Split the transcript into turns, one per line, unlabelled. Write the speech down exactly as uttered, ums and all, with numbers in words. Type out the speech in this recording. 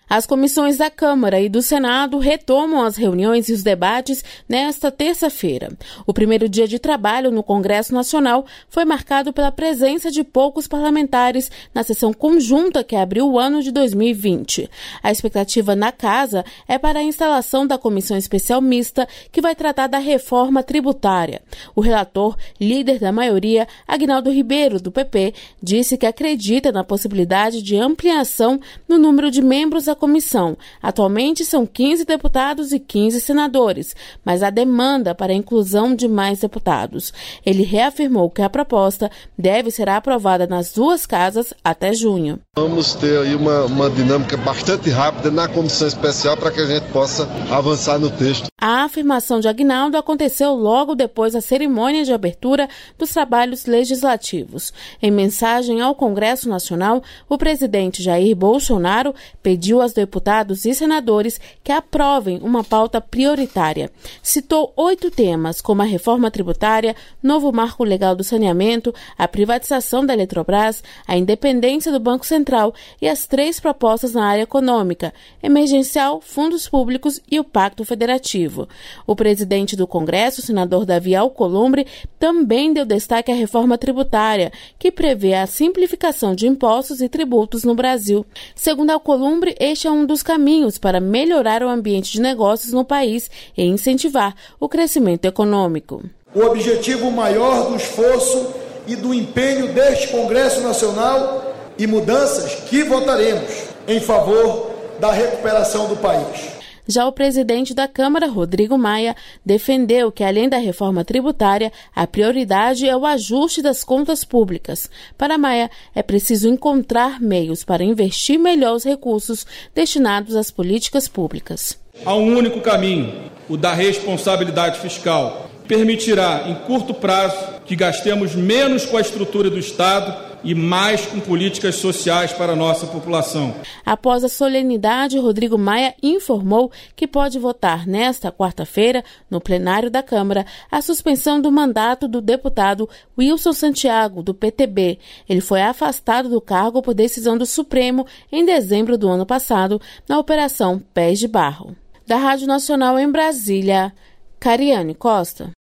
As comissões da Câmara e do Senado retomam as reuniões e os debates nesta terça-feira. O primeiro dia de trabalho no Congresso Nacional foi marcado pela presença de poucos parlamentares na sessão conjunta que abriu o ano de dois mil e vinte. A expectativa na Casa é para a instalação da Comissão Especial Mista, que vai tratar da reforma tributária. O relator, líder da maioria, Aguinaldo Ribeiro, do P P, disse que acredita na possibilidade de ampliação no número de membros da comissão. Atualmente são quinze deputados e quinze senadores, mas há demanda para a inclusão de mais deputados. Ele reafirmou que a proposta deve ser aprovada nas duas casas até junho.
Vamos ter aí uma, uma dinâmica bastante rápida na comissão especial para que a gente possa avançar no texto.
A afirmação de Aguinaldo aconteceu logo depois da cerimônia de abertura dos trabalhos legislativos. Em mensagem ao Congresso Nacional, o presidente Jair Bolsonaro pediu aos deputados e senadores que aprovem uma pauta prioritária. Citou oito temas, como a reforma tributária, novo marco legal do saneamento, a privatização da Eletrobras, a independência do Banco Central e as três propostas na área econômica, emergencial, fundos públicos e o Pacto Federativo. O presidente do Congresso, senador Davi Alcolumbre, também deu destaque à reforma tributária, que prevê a simplificação de impostos e tributos no Brasil. Segundo Alcolumbre, este é um dos caminhos para melhorar o ambiente de negócios no país e incentivar o crescimento econômico.
O objetivo maior do esforço e do empenho deste Congresso Nacional e mudanças que votaremos em favor da recuperação do país.
Já o presidente da Câmara, Rodrigo Maia, defendeu que, além da reforma tributária, a prioridade é o ajuste das contas públicas. Para Maia, é preciso encontrar meios para investir melhor os recursos destinados às políticas públicas.
Há um único caminho, o da responsabilidade fiscal. Permitirá, em curto prazo, que gastemos menos com a estrutura do Estado e mais com políticas sociais para a nossa população.
Após a solenidade, Rodrigo Maia informou que pode votar nesta quarta-feira, no plenário da Câmara, a suspensão do mandato do deputado Wilson Santiago, do P T B. Ele foi afastado do cargo por decisão do Supremo em dezembro do ano passado, na Operação Pés de Barro. Da Rádio Nacional em Brasília, Cariane Costa.